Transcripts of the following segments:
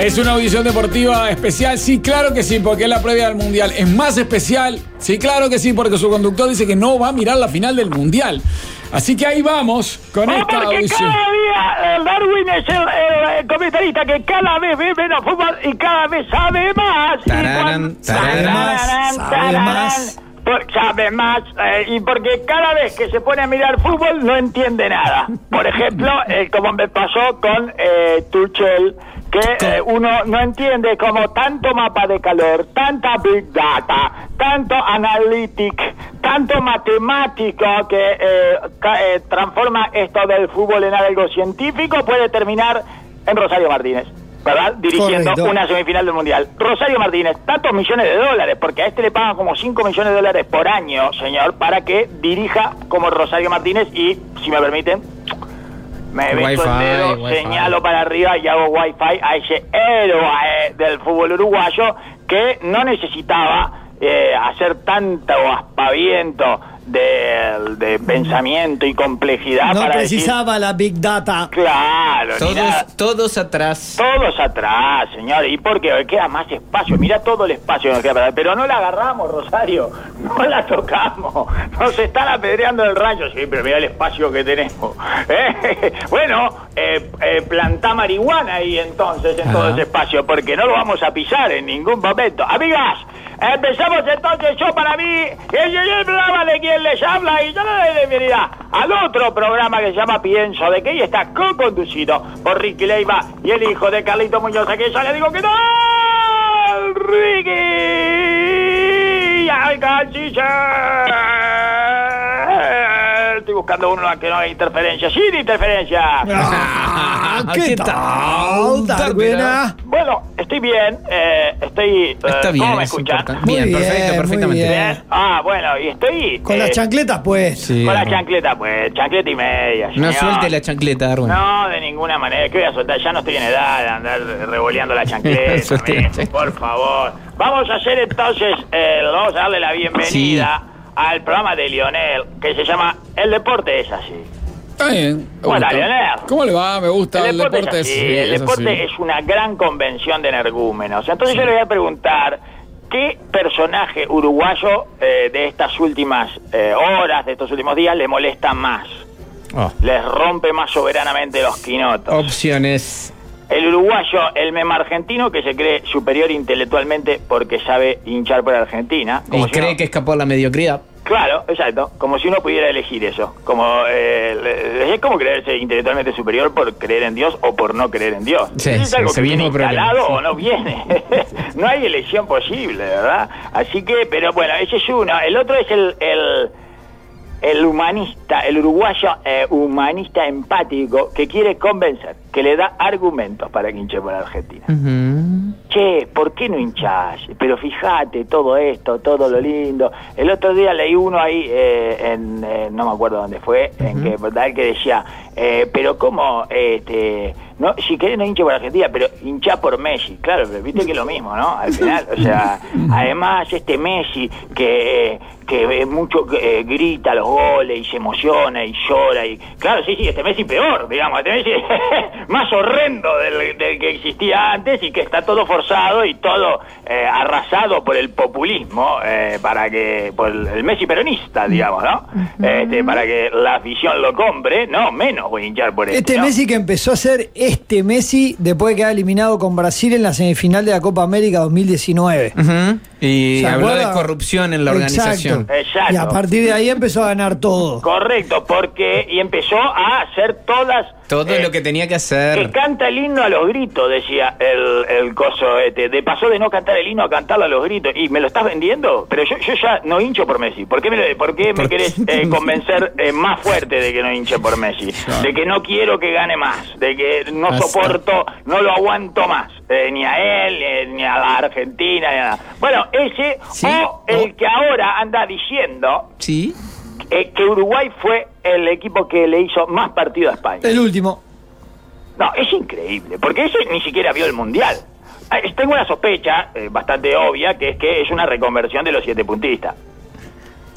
¿Es una audición deportiva especial? Sí, claro que sí, porque es la previa del Mundial. ¿Es más especial? Sí, claro que sí, porque su conductor dice que no va a mirar la final del Mundial. Así que ahí vamos con esta audición. Cada día el Darwin es el comentarista que cada vez ve menos fútbol y cada vez sabe más. Sabe más. Sabe más, y porque cada vez que se pone a mirar fútbol no entiende nada. Por ejemplo, como me pasó con Tuchel, que uno no entiende como tanto mapa de calor, tanta big data, tanto analytic, tanto matemático que transforma esto del fútbol en algo científico, puede terminar en Rosario Martínez, ¿verdad? Dirigiendo una semifinal del Mundial. Rosario Martínez, tantos millones de dólares, porque a este le pagan como 5 millones de dólares por año, señor, para que dirija como Rosario Martínez y, si me permiten, me beso el dedo, señalo para arriba y hago wifi a ese héroe del fútbol uruguayo que no necesitaba hacer tanto aspaviento de pensamiento y complejidad. No para precisaba decir, la Big Data. Claro. Todos atrás. Todos atrás, señor. Y porque queda más espacio. Mira todo el espacio que nos queda para... Pero no la agarramos, Rosario. No la tocamos. Nos están apedreando el rayo. Sí, pero mira el espacio que tenemos. Bueno, plantá marihuana ahí entonces en todo ese espacio, porque no lo vamos a pisar en ningún momento. Amigas, empezamos entonces. Yo, para mí, el programa de quien les habla, y yo le doy bienvenida al otro programa que se llama Pienso de que y está co-conducido por Ricky Leiva y el hijo de Carlito Muñoz, que yo le digo que no, Ricky, ay, estoy buscando uno que no hay interferencia, sin interferencia. ¿Qué tal, Darwina? Bueno, estoy bien, está bien, ¿cómo me escuchan? Bien, perfecto, perfectamente. Bien. Bueno, y estoy... Con las chancletas, pues. Sí, con la chancleta, pues, chancleta y media, señor. No suelte la chancleta, Darwin. No, de ninguna manera. ¿Qué voy a soltar? Ya no estoy en edad de andar revoleando la chancleta. Por favor. Vamos a hacer entonces, vamos a darle la bienvenida al programa de Lionel, que se llama El Deporte es Así. Está bien. Hola, Lionel. ¿Cómo le va? Me gusta. El deporte es así. El deporte es una gran convención de energúmenos. Entonces yo le voy a preguntar, ¿qué personaje uruguayo de estas últimas horas, de estos últimos días, le molesta más? Les rompe más soberanamente los quinotos. Opciones. El uruguayo, el meme argentino, que se cree superior intelectualmente porque sabe hinchar por Argentina. Y cree que escapó a la mediocridad. Claro, exacto. Como si uno pudiera elegir eso. Es como creerse intelectualmente superior por creer en Dios o por no creer en Dios. Sí, es algo que viene instalado o sí. no viene. No hay elección posible, ¿verdad? Así que, pero bueno, ese es uno. El otro es el humanista, el uruguayo humanista empático que quiere convencer, que le da argumentos para que hinche por Argentina. Che, ¿por qué no hinchás? Pero fíjate, todo esto, todo lo lindo. El otro día leí uno ahí, no me acuerdo dónde fue, en que decía, pero ¿cómo? No, si querés no hinche por Argentina, pero hinchá por Messi. Claro, pero viste que es lo mismo, ¿no? Al final, o sea, además Messi que mucho grita los goles y se emociona y llora y claro, sí, Messi peor, digamos, Messi más horrendo del que existía antes y que está todo forzado y todo arrasado por el populismo, por el Messi peronista, digamos, ¿no? Para que la afición lo compre, no, menos voy a hinchar por eso. ¿No? Messi que empezó a ser Messi después de quedar eliminado con Brasil en la semifinal de la Copa América 2019. Y habló de corrupción en la organización. Exacto. Y a partir de ahí empezó a ganar todo. Correcto, y empezó a hacer todo lo que tenía que hacer. Que canta el himno a los gritos, decía el coso pasó de no cantar el himno a cantarlo a los gritos. ¿Y me lo estás vendiendo? Pero yo ya no hincho por Messi. ¿Por qué me querés convencer más fuerte de que no hinche por Messi? De que no quiero que gane más, de que no soporto, no lo aguanto más, ni a él, ni a la Argentina, ni a nada. Bueno, ese, el que ahora anda diciendo que Uruguay fue el equipo que le hizo más partido a España. El último. No, es increíble, porque ese ni siquiera vio el Mundial. Tengo una sospecha bastante obvia, que es una reconversión de los 7 puntistas.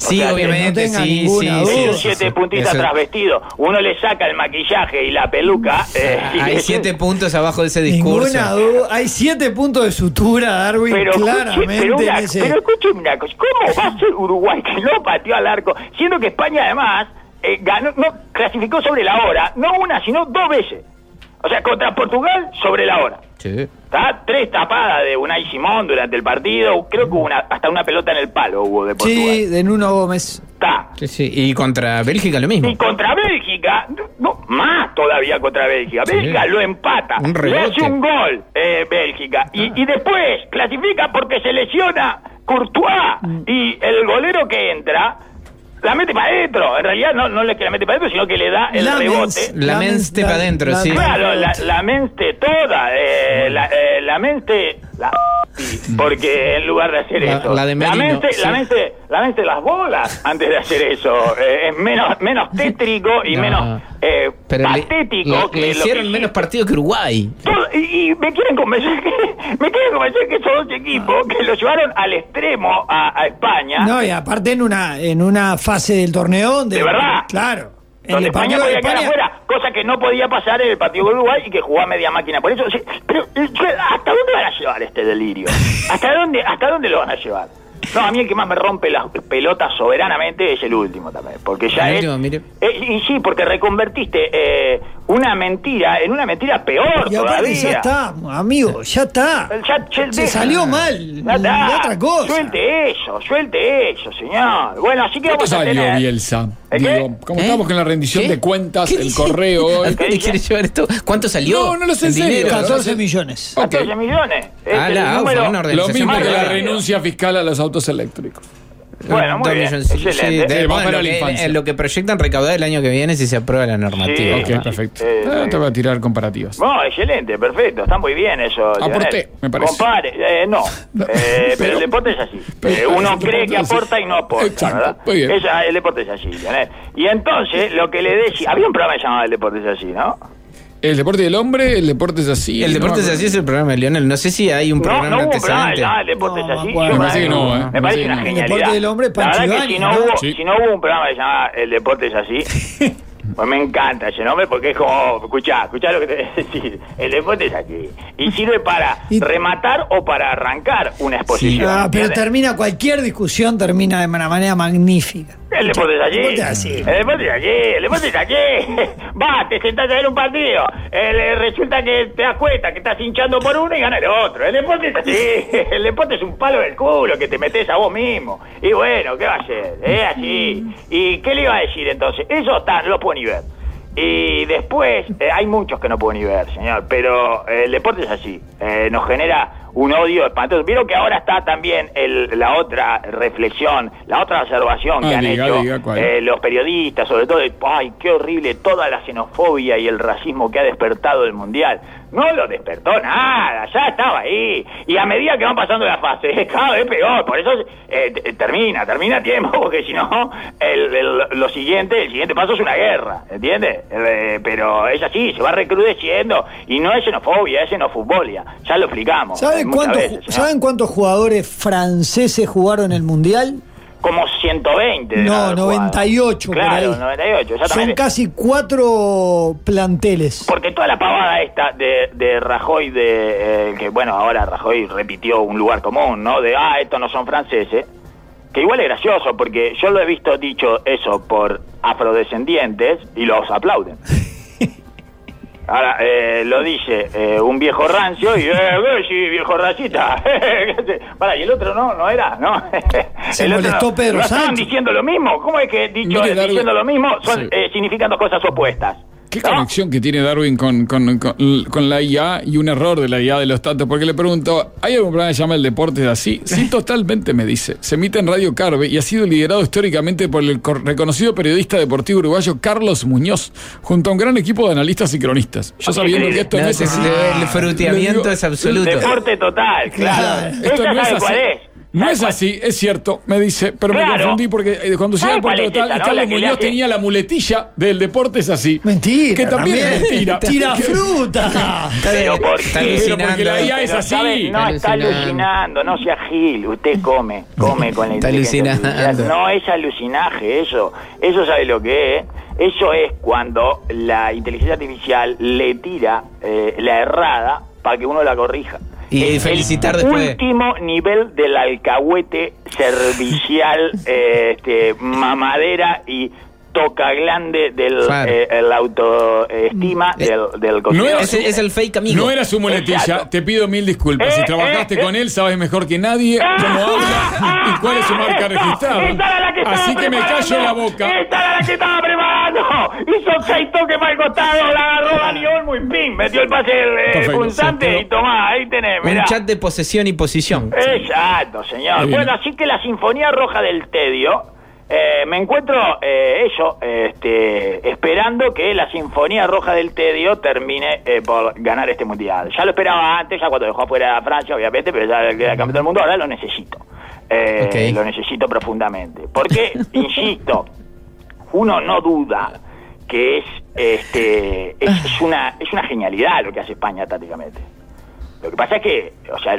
Sí, o sea, obviamente, no tenga sí. Son 7 puntitas trasvestidos. Uno le saca el maquillaje y la peluca. Hay 7 puntos abajo de ese discurso. Ninguna duda. Hay 7 puntos de sutura, Darwin, claramente. Pero escúcheme una cosa. ¿Cómo va a ser Uruguay que no pateó al arco? Siendo que España, además, clasificó sobre la hora. No una, sino 2 veces. O sea, contra Portugal, sobre la hora. Sí. Está 3 tapadas de Unai Simón durante el partido. Creo que hubo hasta una pelota en el palo hubo de Portugal. Sí, de Nuno Gómez. Está. Sí. Y contra Bélgica lo mismo. Y contra Bélgica, no, más todavía contra Bélgica. Sí. Bélgica lo empata. Un Le rebote. hace un gol Bélgica. Y después clasifica porque se lesiona Courtois. Y el golero que entra la mete para adentro. En realidad no es que la mete para adentro, sino que le da el rebote. La mente para adentro, sí. Claro, la mente toda. La mente... porque en lugar de hacer eso... La de Merino, la mente las bolas antes de hacer eso. Es menos tétrico y menos pero patético. Le hicieron menos partidos que Uruguay. Y me quieren convencer que esos 2 equipos que lo llevaron al extremo a España. No, y aparte en una fase del torneo donde... ¿De verdad? Claro. Donde España podía quedar afuera, cosa que no podía pasar en el partido con Uruguay y que jugaba media máquina. Por eso, pero ¿hasta dónde van a llevar este delirio? ¿Hasta dónde lo van a llevar? No, a mí el que más me rompe las pelotas soberanamente es el último también, porque ya el último, mire. Y sí, porque reconvertiste una mentira en una mentira peor y aparte todavía. Ya está, amigo, ya está. Se salió mal. Ya está. Otra cosa. Suelte eso, señor. Bueno, así que ¿Cuánto vamos a salió tener... Bielsa? ¿El qué? Digo, como estamos con la rendición de cuentas, ¿Qué el dice? correo hoy. ¿A dónde quiere llevar esto? ¿Cuánto salió? No lo sé en En serio. dinero. 14 millones. 14 millones. La AUFA, una Lo organización mismo que la privada. renuncia fiscal a los autos eléctricos. Bueno, muy 2 bien, millones. excelente. Sí, Vamos para lo la infancia. lo que proyectan recaudar el año que viene si se aprueba la normativa. Sí. Ok, perfecto. Te voy a tirar comparativas. No, excelente, perfecto, está muy bien eso. Aporté, Lionel. me parece. Compare, no, pero el deporte es así. Uno cree que aporta y no aporta, Exacto, ¿verdad? muy bien. El deporte es así, Lionel. Y entonces, lo que le decía, había un programa llamado El Deporte es así, ¿no? El deporte del hombre, el deporte es así. El deporte es así, es el programa de Lionel. No sé si hay un programa No hubo un programa antecedente. llamado El Deporte es así. bueno, Yo me parece que no, Me parece una no. genialidad. El deporte del hombre, La verdad Pancho que si Ibáñez, no, ¿no? hubo, Sí. si no hubo un programa que se llama El Deporte es así... Pues me encanta ese nombre porque es como, escuchá lo que te voy a decir. El deporte es aquí. Y sirve para rematar o para arrancar una exposición. Pero ¿entiendes? cualquier discusión termina de una manera magnífica. El deporte es allí. El deporte es así. El deporte es allí. El deporte es allí. Va, te sentás a ver un partido. Resulta que te das cuenta que estás hinchando por uno y gana el otro. El deporte es así. El deporte es un palo del culo que te metes a vos mismo. Y bueno, ¿qué va a ser? Es así. ¿Y qué le iba a decir entonces? Eso no lo puedo ni ver. Y después, hay muchos que no puedo ni ver, señor, pero el deporte es así, nos genera un odio espantoso. Vieron que ahora está también la otra reflexión, la otra observación que han hecho los periodistas, sobre todo, ay, qué horrible toda la xenofobia y el racismo que ha despertado el Mundial. No lo despertó nada, ya estaba ahí. Y a medida que van pasando las fases, es cada vez peor. Por eso termina a tiempo, porque si no, el siguiente paso es una guerra, ¿entiendes? Pero es así, se va recrudeciendo. Y no es xenofobia, es xenofubolia. Ya lo explicamos. ¿Saben cuántos jugadores franceses jugaron en el Mundial? Como 120. No, 98 claro, por ahí. 98, exactamente. Son casi 4 planteles. Porque toda la pavada esta de Rajoy, que bueno, ahora Rajoy repitió un lugar común, ¿no? De, estos no son franceses. Que igual es gracioso, porque yo lo he visto dicho eso por afrodescendientes y los aplauden. Ahora, lo dice un viejo rancio y sí, viejo racista. Para, y el otro no era, ¿no? Se el molestó otro, Pedro ¿no Sánchez? estaban diciendo lo mismo? ¿Cómo es que diciendo lo mismo significan dos cosas opuestas? ¿Qué conexión que tiene Darwin con la IA y un error de la IA de los tantos? Porque le pregunto, ¿hay algún programa que se llama El Deporte es así? Sí, totalmente, me dice. Se emite en Radio Carve y ha sido liderado históricamente por el reconocido periodista deportivo uruguayo Carlos Muñoz, junto a un gran equipo de analistas y cronistas. Yo sabiendo que esto no es así. El fruteamiento es absoluto. Deporte total, claro. Esto no es así. ¿Cuál es? No es así, es cierto, me dice, pero me confundí porque cuando llega al Deporte Total, Carlos Muñoz tenía la muletilla del deporte es así. Mentira. Que también es mentira. Tira fruta. Pero porque la IA es así. No está alucinando, no sea Gil, usted come con la inteligencia artificial. No es alucinaje eso sabe lo que es. Eso es cuando la inteligencia artificial le tira la errada para que uno la corrija. Y felicitar después. El último nivel del alcahuete servicial, mamadera y toca glande del el autoestima del cocinero. Es el fake amigo. No era su muletilla. Te pido 1000 disculpas. Si trabajaste con él, sabes mejor que nadie cómo habla y cuál es su marca registrada. Así que me callo la boca. Esta era la que estaba preparando. Hizo 6 toques para el costado, la agarró Dani Olmo y pim, metió el pase punzante y tomá, ahí tenés. Un chat de posesión y posición. Exacto, señor. Bueno, así que la Sinfonía Roja del Tedio. Me encuentro esperando que la Sinfonía Roja del Tedio termine por ganar este mundial. Ya lo esperaba antes, ya cuando dejó afuera a Francia, obviamente, pero ya queda campeón del mundo, ahora lo necesito. Lo necesito profundamente. Porque, insisto, uno no duda que es una genialidad lo que hace España tácticamente. Lo que pasa es que,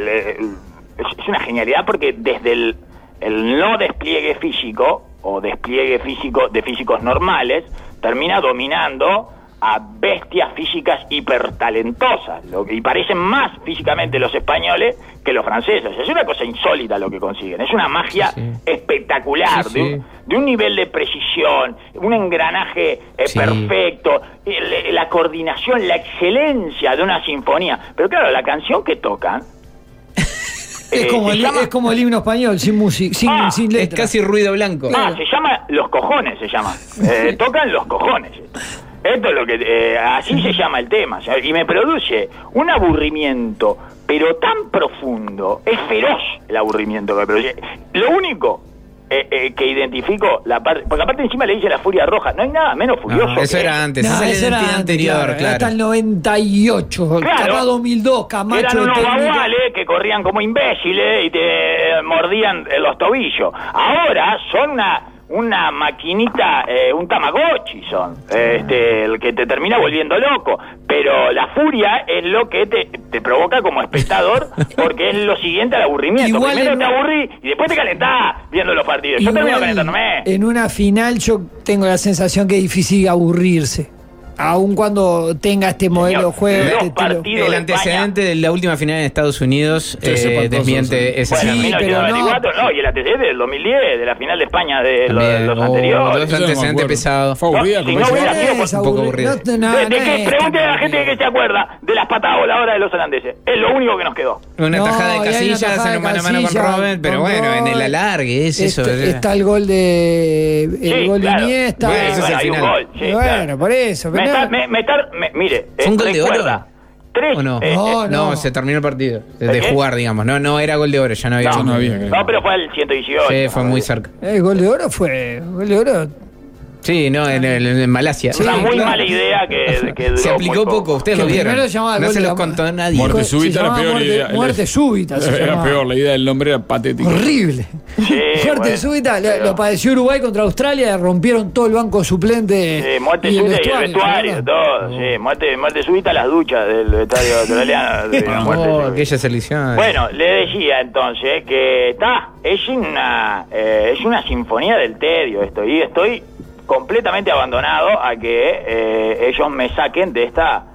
es una genialidad porque desde el no despliegue físico o despliegue físico de físicos normales, termina dominando a bestias físicas hipertalentosas, y parecen más físicamente los españoles que los franceses. Es una cosa insólita lo que consiguen, es una magia espectacular, de un nivel de precisión, un engranaje perfecto, la coordinación, la excelencia de una sinfonía. Pero claro, la canción que tocan es como el himno español, sin música, sin letra. Es casi ruido blanco. Se llama Los Cojones, se llama. Tocan Los Cojones. Esto es lo que... así se llama el tema. Y me produce un aburrimiento, pero tan profundo. Es feroz el aburrimiento que me produce. Lo único que identifico, porque aparte encima le dice la Furia Roja. No hay nada menos furioso. Eso era antes. Eso era anterior, claro. Hasta el 98. Claro. 2002, Camacho. Eran unos baguales que corrían como imbéciles y te mordían los tobillos. Ahora son una maquinita, un Tamagotchi son, el que te termina volviendo loco. Pero la furia es lo que te provoca como espectador, porque es lo siguiente al aburrimiento. Igual primero te aburrís y después te calentás viendo los partidos. Yo termino calentándome. En una final yo tengo la sensación que es difícil aburrirse. Aun cuando tenga este modelo de juego. El antecedente de la última final en Estados Unidos desmiente esa final. Sí, pero no, y el antecedente del 2010, de la final de España de los anteriores. Los antecedentes pesados. Fue aburrida, si no hubiera sido un poco aburrido. Pregúntale a la gente que se acuerda de las patadas voladoras de los holandeses. Es lo único que nos quedó. Una tajada de Casillas en un mano a mano con Robben, pero bueno, en el alargue es eso. Está el gol de Iniesta. Bueno, eso es el final. Bueno, por eso. Mire, ¿fue un gol de oro? ¿O no? No, se terminó el partido. De jugar, digamos. No era gol de oro, ya no había. No, pero fue el 118. Sí, fue muy cerca. El gol de oro fue. Gol de oro. Sí, no, en Malasia. Una muy mala idea que se aplicó poco, ustedes lo vieron. No se los contó nadie. Muerte súbita era peor idea. Muerte súbita. Era peor, la idea del nombre era patética. Horrible. Muerte súbita, lo padeció Uruguay contra Australia, rompieron todo el banco suplente. Muerte súbita y el vestuario, todo. Sí, muerte súbita, las duchas del vestuario australiano. Aquella selección. Bueno, le decía entonces que es una sinfonía del tedio esto, y estoy completamente abandonado a que ellos me saquen de esta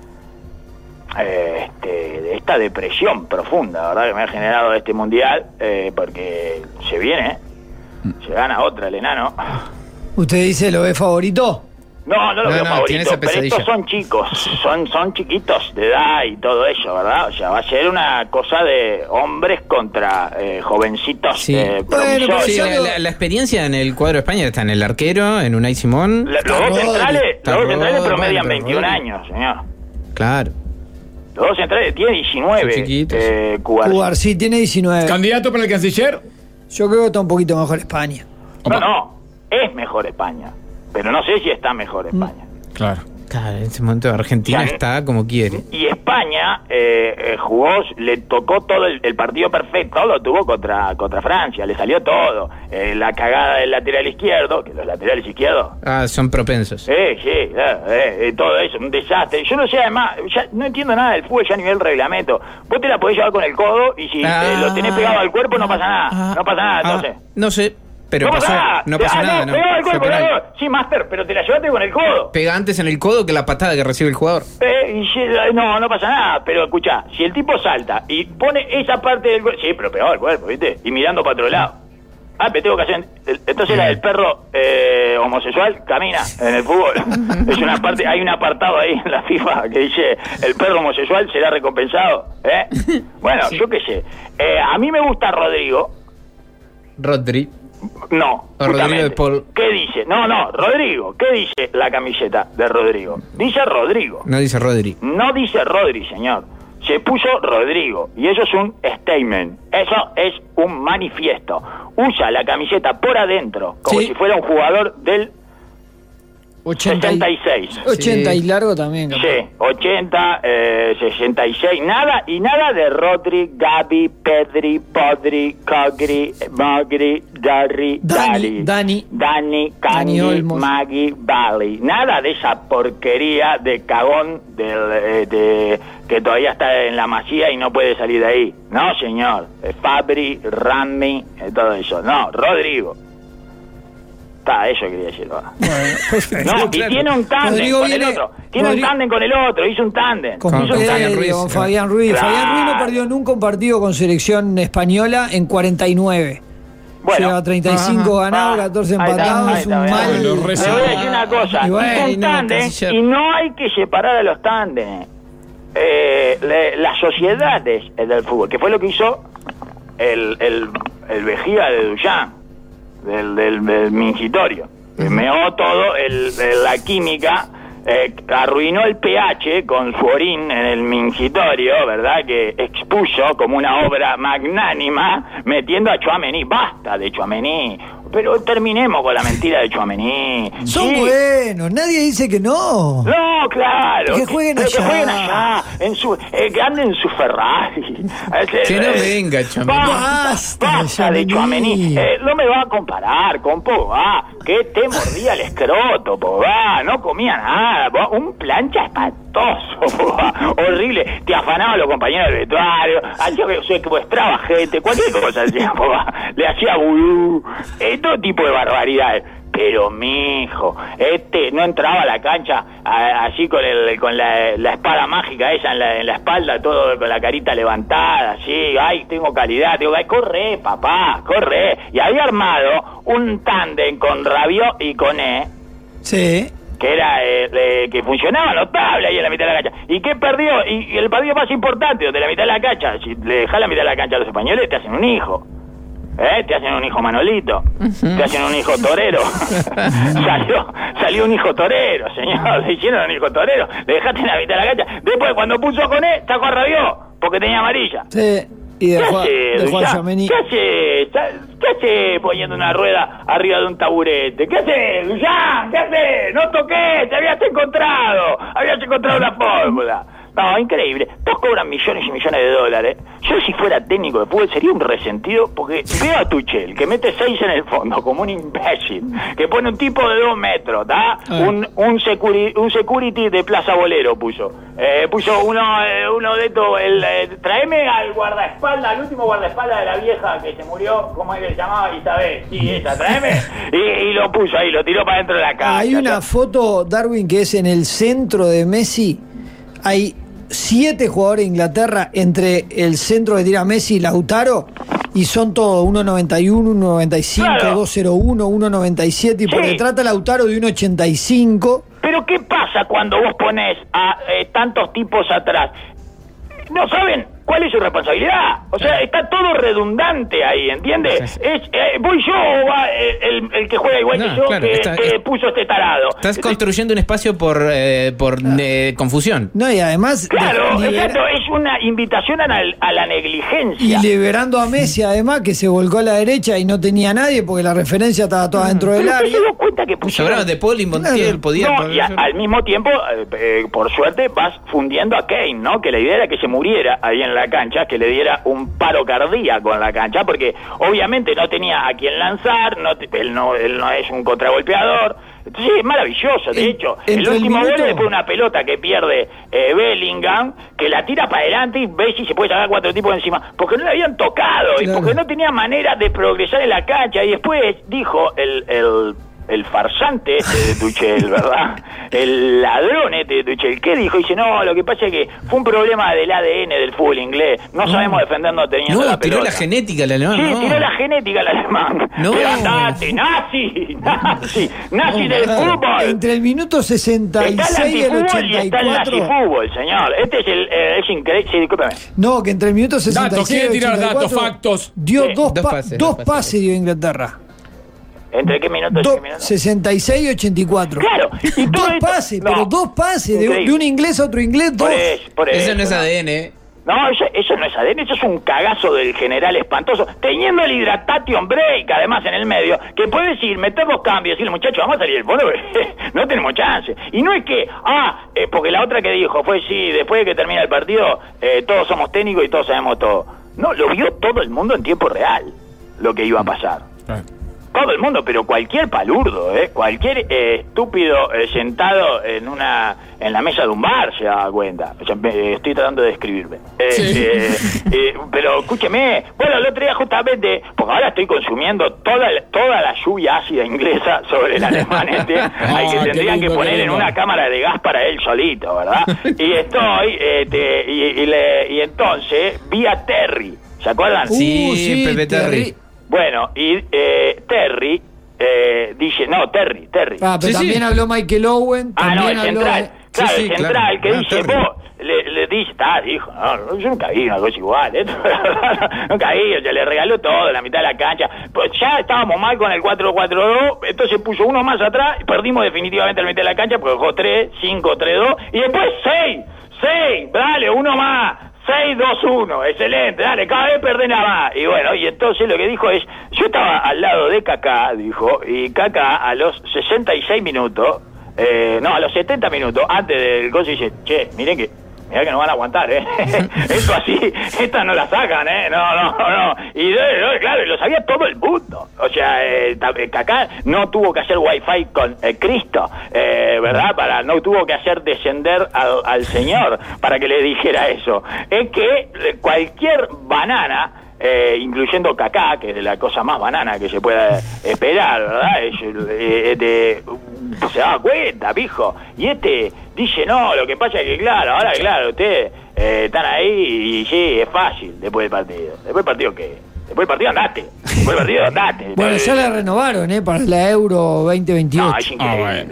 depresión profunda, ¿verdad?, que me ha generado este mundial, porque se viene, se gana otra el enano. ¿Usted dice lo ve favorito? No lo veo favorito, pero estos son chicos, son chiquitos de edad y todo eso, ¿verdad? O sea, va a ser una cosa de hombres contra jovencitos. La experiencia en el cuadro de España está en el arquero, en Unai Simón. Los dos centrales promedian 21 años, señor. Claro. Los dos centrales tienen 19. Cubar, sí, tiene 19. ¿Candidato para el canciller? Yo creo que está un poquito mejor España. No, es mejor España. Pero no sé si está mejor España. Claro. Claro, en ese momento Argentina está como quiere. Y España jugó, le tocó todo el partido perfecto, lo tuvo contra Francia, le salió todo. La cagada del lateral izquierdo, que los laterales izquierdos... son propensos. Sí, todo eso, un desastre. Yo no sé, además, ya no entiendo nada del fútbol ya a nivel reglamento. Vos te la podés llevar con el codo y si lo tenés pegado al cuerpo no pasa nada. No pasa nada, entonces. No sé. Pero no pasó nada. No pasó nada, ¿no? Pegado al cuerpo, sí, Master, pero te la llevaste con el codo. Pega antes en el codo que la patada que recibe el jugador. No pasa nada, pero escuchá, si el tipo salta y pone esa parte del cuerpo, sí, pero pegado al cuerpo, ¿viste? Y mirando para otro lado. Pero tengo que hacer... Entonces el perro homosexual camina en el fútbol. Es una parte, hay un apartado ahí en la FIFA que dice, el perro homosexual será recompensado. Bueno, sí. Yo qué sé. A mí me gusta Rodrigo. Rodri. No, Rodrigo de Paul. ¿Qué dice? No, Rodrigo. ¿Qué dice la camiseta de Rodrigo? Dice Rodrigo. No dice Rodri. No dice Rodri, señor. Se puso Rodrigo. Y eso es un statement. Eso es un manifiesto. Usa la camiseta por adentro, como si fuera un jugador del 66. 80 y largo también. Capaz. Sí, 80, 66, nada de Rodri, Gabi, Pedri, Podri, Cogri, Mogri, Darri, Dani, Cani, Magui, Bali. Nada de esa porquería de cagón que todavía está en la Masía y no puede salir de ahí. No, señor. Fabri, Rami, todo eso. No, Rodrigo. Eso quería decir. Bueno, perfecto. No, y tiene un tándem con el otro. Tiene un tándem con el otro. Hizo un tándem. Con Fabián Ruiz. Claro. Fabián Ruiz no perdió nunca un partido con selección española en 49. Bueno, lleva 35 ganados, 14 empatados. Es un mal. Pero voy a decir una cosa. Hizo un tándem y no hay que separar a los tándems. Las sociedades del fútbol, que fue lo que hizo el vejiga de Duchamp. Del mingitorio. Meó todo la química, arruinó el pH con su orín en el mingitorio, ¿verdad? Que expuso como una obra magnánima metiendo a Tchouaméni. Basta de Tchouaméni. Pero terminemos con la mentira de Tchouaméni. Son buenos, nadie dice que no. No, claro. Que jueguen allá. Que jueguen allá, que anden en su Ferrari. Que no venga Tchouaméni. Basta de Tchouaméni. No me va a comparar con Pogba, que te mordía el escroto, Pogba. No comía nada, Pogba. Un plancha espantoso, Pogba. Horrible. Te afanaba a los compañeros del vestuario, hacía que secuestraba gente, cualquier cosa hacía, Pogba. Le hacía vudú. Todo tipo de barbaridades. Pero mijo, no entraba a la cancha así con la espada mágica esa en la espalda, todo con la carita levantada, así, ay, tengo calidad, corre, papá, corre. Y había armado un tándem con Rabiot y Koné. Sí. Que era que funcionaba notable ahí en la mitad de la cancha. ¿Y qué perdió? Y el partido más importante de la mitad de la cancha, si le dejás la mitad de la cancha a los españoles, te hacen un hijo. Te hacen un hijo Manolito, te hacen un hijo torero. Salió un hijo torero, señor. Le hicieron un hijo torero. Le dejaste en la mitad de la cancha. Después, cuando puso con él, sacó a Rabiot porque tenía amarilla. Sí. Y dejó a Tchouaméni. ¿Qué hace poniendo una rueda arriba de un taburete? ¿Qué hace, Duchamp? ¿Qué hace? No toqué, te habías encontrado la fórmula. No, increíble. Todos cobran millones y millones de dólares. Yo, si fuera técnico de fútbol, sería un resentido porque veo a Tuchel, que mete 6 en el fondo, como un imbécil, que pone un tipo de 2 metros, ¿tá? Un security de Plaza Bolero puso. Puso uno de estos, tráeme al guardaespaldas, al último guardaespaldas de la vieja que se murió, ¿cómo es que se llamaba? Isabel. Sí, esa, tráeme. Y lo puso ahí, lo tiró para dentro de la casa. Hay una foto, Darwin, que es en el centro de Messi. Hay 7 jugadores de Inglaterra entre el centro que tira Messi y Lautaro, y son todos 1.91, 1.95, claro. 2.01, 1.97, y por detrás está Lautaro de 1.85. Pero ¿qué pasa cuando vos ponés a tantos tipos atrás? No saben ¿cuál es su responsabilidad? O sea, está todo redundante ahí, ¿entiendes? Voy yo o va el que juega igual que yo, claro, que puso este tarado. Estás construyendo un espacio por confusión. No, y además... Claro, exacto, es una invitación a la negligencia. Y liberando a Messi, además, que se volcó a la derecha y no tenía nadie, porque la referencia estaba toda dentro del área. Se dio cuenta que pusieron... de Paul y Montiel podía... No, y al mismo tiempo, por suerte, vas fundiendo a Kane, ¿no? Que la idea era que se muriera ahí en la cancha, que le diera un paro cardíaco en la cancha, porque obviamente no tenía a quien lanzar, él no es un contragolpeador. Entonces es maravilloso, de hecho. El último gol es después una pelota que pierde Bellingham, que la tira para adelante y ves si se puede sacar 4 tipos encima, porque no le habían tocado, claro, y porque no tenía manera de progresar en la cancha. Y después dijo el farsante de Tuchel, ¿verdad? El ladrón de Tuchel. ¿Qué dijo? Dice, no, lo que pasa es que fue un problema del ADN del fútbol inglés. No sabemos defendernos teniendo la pelota. Tiró la genética el alemán. Sí, tiró la genética el alemán. No. Pero andate, nazi del fútbol. Entre el minuto 66 y el 84. Y está el nazifútbol, señor. Este es increíble. Sí, discúlpeme. No, que entre el minuto 66 y el 84 tirar datos, factos. Dio dos pases dio Inglaterra. ¿Entre qué minutos y qué minutos? 66 y 84. Claro. Y dos pases, pero dos pases de un inglés a otro inglés, dos. Por eso, eso no es ADN. No, eso no es ADN, eso es un cagazo del general espantoso, teniendo el hydration break además en el medio, que puede decir, meter 2 cambios y decirle, muchachos, vamos a salir del fondo, no tenemos chance. Y no es que, porque la otra que dijo fue, sí, después de que termina el partido, todos somos técnicos y todos sabemos todo. No, lo vio todo el mundo en tiempo real, lo que iba a pasar. Todo el mundo, pero cualquier palurdo, cualquier estúpido sentado en la mesa de un bar se da cuenta. O sea, estoy tratando de describirme. Pero escúcheme, bueno, el otro día justamente, porque ahora estoy consumiendo toda la lluvia ácida inglesa sobre el alemán que tendrían que poner en una cámara de gas para él solito, ¿verdad? Y estoy, y entonces vi a Terry, ¿se acuerdan? Sí, Pepe Terry. Bueno, y Terry dice, no, Terry. Pero también habló Michael Owen. No, el central. Claro, el central que dice, vos, le dice, dijo, no, yo nunca vi una cosa igual, nunca vi, o sea, le regaló todo, la mitad de la cancha. Pues ya estábamos mal con el 4-4-2, entonces puso uno más atrás, y perdimos definitivamente la mitad de la cancha, porque dejó 3, 5, 3-2, y después 6, dale, uno más. 6-2-1, excelente, dale, cada vez perdés nada más. Y bueno, y entonces lo que dijo es, yo estaba al lado de Kaká, dijo, y Kaká a los 66 minutos, a los 70 minutos, antes del gol, dice, che, mirá que no van a aguantar, Esto así, estas no la sacan, no. Y claro, lo sabía todo el mundo. O sea, Kaká no tuvo que hacer wifi con Cristo, ¿verdad? No tuvo que hacer descender al Señor para que le dijera eso. Es que cualquier banana, incluyendo Kaká, que es la cosa más banana que se pueda esperar, ¿verdad? Se daba cuenta, pijo. Y dice, no, lo que pasa es que, claro, ustedes están ahí y sí, es fácil después del partido. ¿Después del partido qué? Después del partido andate. Bueno, ya la renovaron, para la Euro 2028. No, es increíble.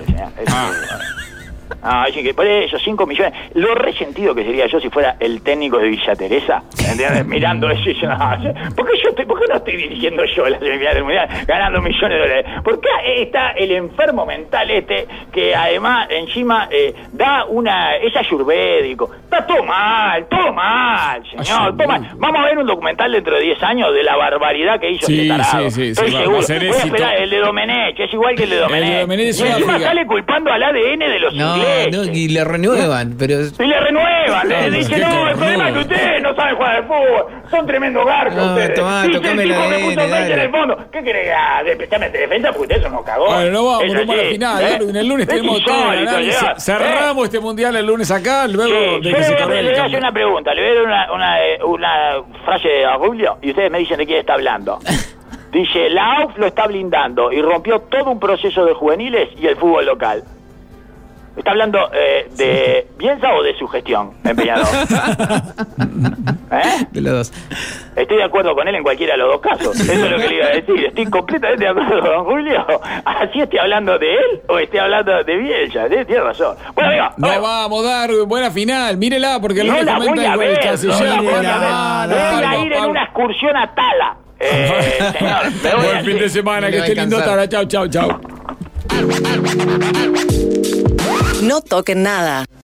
Por eso, 5 millones. Lo resentido que sería yo si fuera el técnico de Villa Teresa, ¿entiendes? Mirando eso y yo, ¿por qué no estoy dirigiendo yo la semifinal del Mundial ganando millones de dólares? ¿Por qué está el enfermo mental que además encima da es ayurvédico? Está todo mal, señor, todo mal. Vamos a ver un documental dentro de 10 años de la barbaridad que hizo este tarado. Sí, estoy seguro. Voy a esperar el de Domenech, es igual que el de Domenech. Y encima sale culpando al ADN de los ingleses. No, y le renuevan, pero... Y le renuevan, le dicen, el problema es que ustedes no saben jugar al fútbol, son tremendos garcos ustedes. Tocame el ADN, en el fondo. ¿Qué querés? Especialmente defensa, porque ustedes son unos cagones. Bueno, no vamos rumbo a la final, el lunes tenemos todo el análisis. Cerramos este mundial el lunes acá, luego de que se acabe el cambio. Le voy a hacer una pregunta, le voy a dar una frase de Rubio, y ustedes me dicen de quién está hablando. Dice, la AUF lo está blindando y rompió todo un proceso de juveniles y el fútbol local. ¿Está hablando de Bielsa o de su gestión, empeñador? De los dos. Estoy de acuerdo con él en cualquiera de los dos casos. Eso es lo que le iba a decir. Estoy completamente de acuerdo con Julio. Así estoy hablando de él o estoy hablando de Bielsa. Tiene razón. Bueno, amigo. No vamos, Darwin. Buena final. Mírela, porque no la voy a ver. Voy a ir en una excursión a Tala. Señor, buen fin de semana. Que esté lindo Tala. Chau. No toquen nada.